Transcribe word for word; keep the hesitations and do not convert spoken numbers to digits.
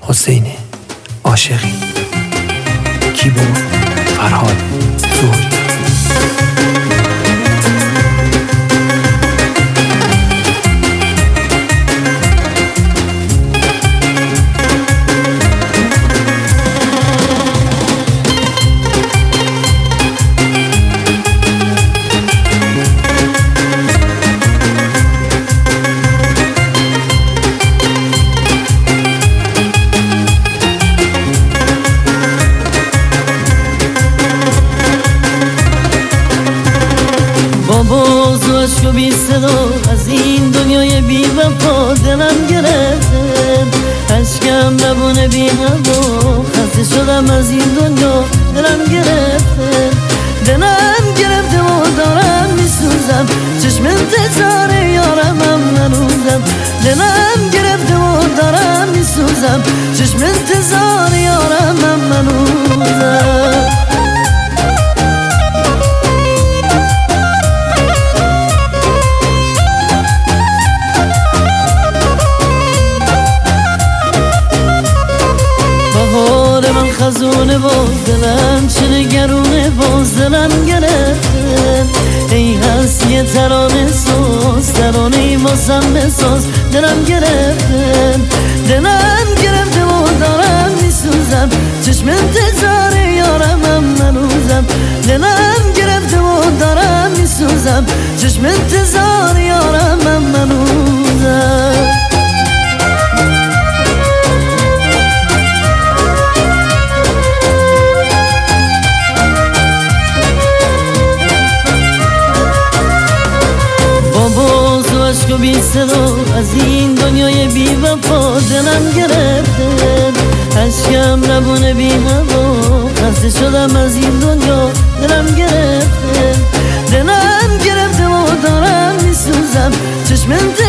حسین عاشقی. کیبورد فرهاد زهری. عشق بی صدا از این دنیای بی وفا دلم گرفته، عشقم لبونه بی هوا، خسته شدم از این دنیا دلم گرفته، دلم گرفته و دارم میسوزم، چشم انتظار یارمم ننوزم، دلم گرفته و دارم میسوزم، چشم انتظار یارمم ننوزم. خزونه باز دلم چه نگرونه، باز دلم گرفته، ای هست یه ترانه ساز، ترانه ای واسم بساز، دلم گرفته، دلم گرفته و دارم میسوزم، چشم انتظار یارمم منوزم، دلم گرفته و دارم میسوزم، چشم انتظار یارمم منوزم. عشق بی صدا از این دنیای بی وفا دلم گرفته، عشقم لبونه بی هوا، خسته شدم از این دنیا دلم گرفته، دلم گرفته و دارم میسوزم، چشم